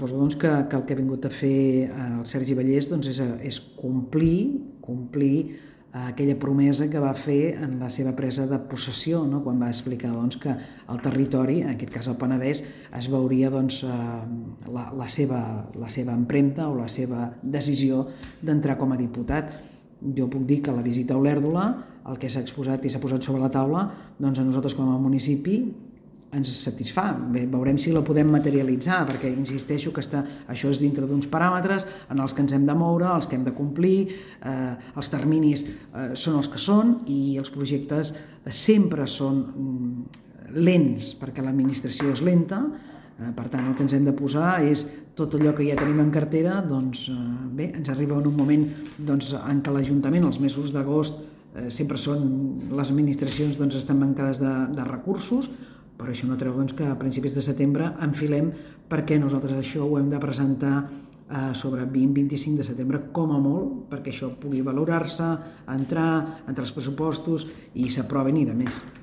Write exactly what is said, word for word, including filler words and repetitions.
suposo doncs, que, que el que ha vingut a fer el Sergi Vallès doncs, és, és complir, complir aquella promesa que va fer en la seva presa de possessió, no? Quan va explicar doncs, que el territori, en aquest cas el Penedès, es veuria doncs, la, la, seva, la seva empremta o la seva decisió d'entrar com a diputat. Jo puc dir que la visita a Olèrdola, el que s'ha exposat i s'ha posat sobre la taula, doncs a nosaltres com a municipi ens satisfà. Bé, veurem si la podem materialitzar, perquè insisteixo que està, això és dintre d'uns paràmetres en els que ens hem de moure, els que hem de complir, eh, els terminis eh, són els que són i els projectes sempre són mm, lents, perquè l'administració és lenta. Eh, per tant, el que ens hem de posar és tot allò que ja tenim en cartera, doncs eh, bé, ens arriba en un moment doncs, en què l'Ajuntament, els mesos d'agost, eh, sempre són, les administracions doncs, estan mancades de, de recursos, però això no treu doncs, que a principis de setembre enfilem perquè nosaltres això ho hem de presentar eh, sobre vint a vint-i-cinc de setembre com a molt, perquè això pugui valorar-se, entrar, entrar els pressupostos i s'aprovin i de més.